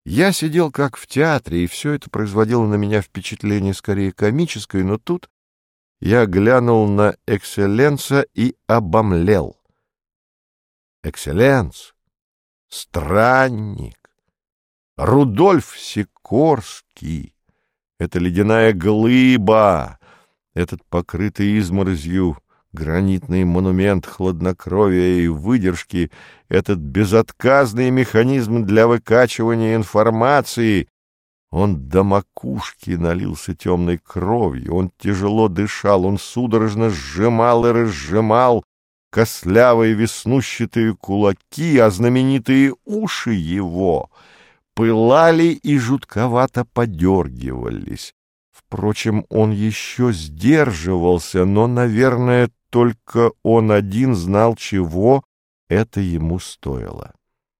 Я сидел как в театре, и все это производило на меня впечатление скорее комическое, но тут я глянул на Экселленса и обомлел. Экселленс, странник, Рудольф Сикорский, эта ледяная глыба, этот покрытый изморозью гранитный монумент хладнокровия и выдержки, этот безотказный механизм для выкачивания информации. Он до макушки налился темной кровью, он тяжело дышал, он судорожно сжимал и разжимал костлявые веснущатые кулаки, а знаменитые уши его пылали и жутковато подергивались. Впрочем, он еще сдерживался, но, наверное, только он один знал, чего это ему стоило.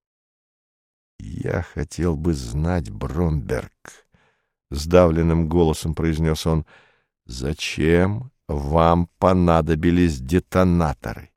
«Я хотел бы знать, Бромберг», — сдавленным голосом произнес он, — «зачем вам понадобились детонаторы?»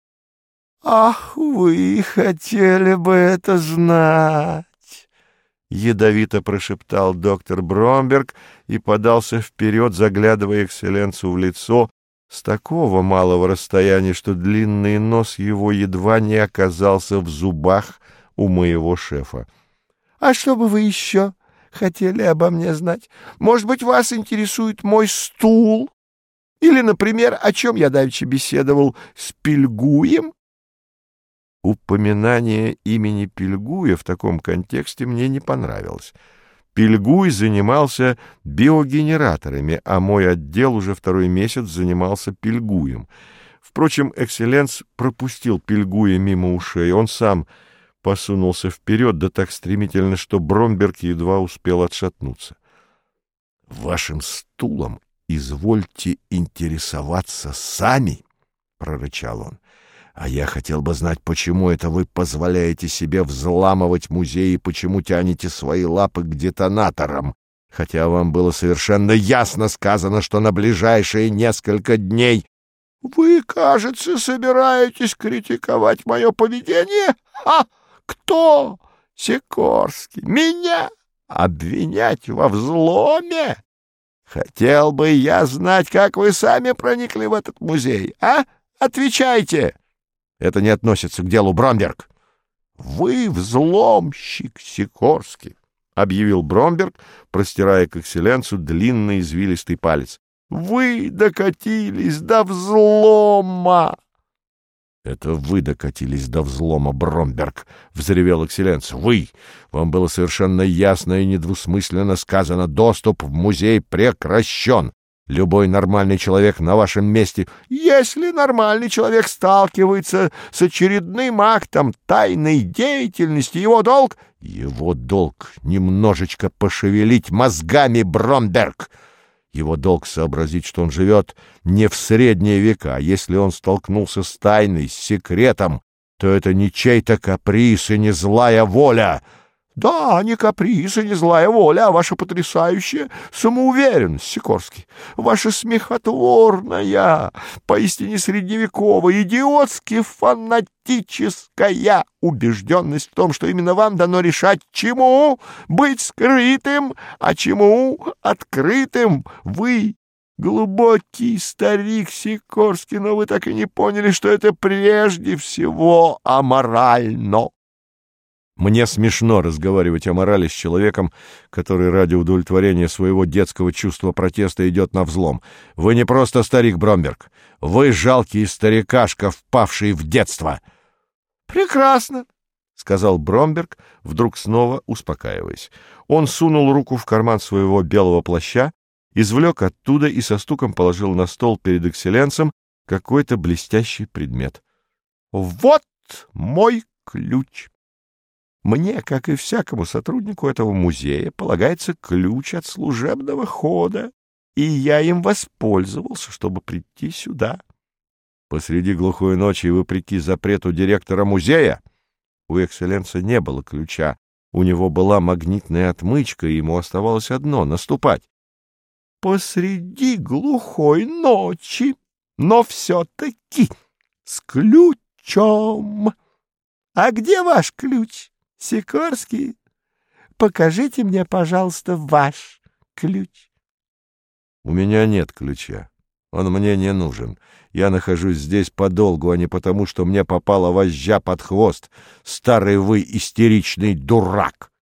«Ах, вы хотели бы это знать!» — ядовито прошептал доктор Бромберг и подался вперед, заглядывая Экселленсу в лицо с такого малого расстояния, что длинный нос его едва не оказался в зубах у моего шефа. «А что бы вы еще хотели обо мне знать? Может быть, вас интересует мой стул? Или, например, о чем я давеча беседовал с Пильгуем?» Упоминание имени Пильгуя в таком контексте мне не понравилось. Пильгуй занимался биогенераторами, а мой отдел уже второй месяц занимался Пильгуем. Впрочем, Экселленс пропустил Пильгуя мимо ушей. Он сам посунулся вперед, да так стремительно, что Бромберг едва успел отшатнуться. — Вашим стулом извольте интересоваться сами, — прорычал он. А я хотел бы знать, почему это вы позволяете себе взламывать музей и почему тянете свои лапы к детонаторам, хотя вам было совершенно ясно сказано, что на ближайшие несколько дней... — Вы, кажется, собираетесь критиковать мое поведение? Ха! Кто? Сикорский. Меня обвинять во взломе? Хотел бы я знать, как вы сами проникли в этот музей, а? Отвечайте! Это не относится к делу, Бромберг. — Вы взломщик, Сикорский, — объявил Бромберг, простирая к Экселленсу длинный извилистый палец. — Вы докатились до взлома! — Это вы докатились до взлома, Бромберг, — взревел Экселленс. — Вы! Вам было совершенно ясно и недвусмысленно сказано: доступ в музей прекращен. Любой нормальный человек на вашем месте... Если нормальный человек сталкивается с очередным актом тайной деятельности, его долг... Его долг немножечко пошевелить мозгами, Бромберг. Его долг сообразить, что он живет не в средние века. Если он столкнулся с тайной, с секретом, то это не чей-то каприз и не злая воля. Да, не каприз и не злая воля, а ваша потрясающая самоуверенность, Сикорский, ваша смехотворная, поистине средневековая, идиотски фанатическая убежденность в том, что именно вам дано решать, чему быть скрытым, а чему открытым. Вы глубокий старик, Сикорский, но вы так и не поняли, что это прежде всего аморально. Мне смешно разговаривать о морали с человеком, который ради удовлетворения своего детского чувства протеста идет на взлом. Вы не просто старик, Бромберг. Вы жалкий старикашка, впавший в детство. — Прекрасно, — сказал Бромберг, вдруг снова успокаиваясь. Он сунул руку в карман своего белого плаща, извлек оттуда и со стуком положил на стол перед Экселленсом какой-то блестящий предмет. — Вот мой ключ. Мне, как и всякому сотруднику этого музея, полагается ключ от служебного хода, и я им воспользовался, чтобы прийти сюда. Посреди глухой ночи, вопреки запрету директора музея, у Экселленса не было ключа, у него была магнитная отмычка, и ему оставалось одно — наступать. Посреди глухой ночи, но все-таки с ключом. А где ваш ключ, Сикорский? покажите мне, пожалуйста, ваш ключ. У меня нет ключа. Он мне не нужен. Я нахожусь здесь подолгу, а не потому, что мне попала вожжа под хвост. Старый вы истеричный дурак!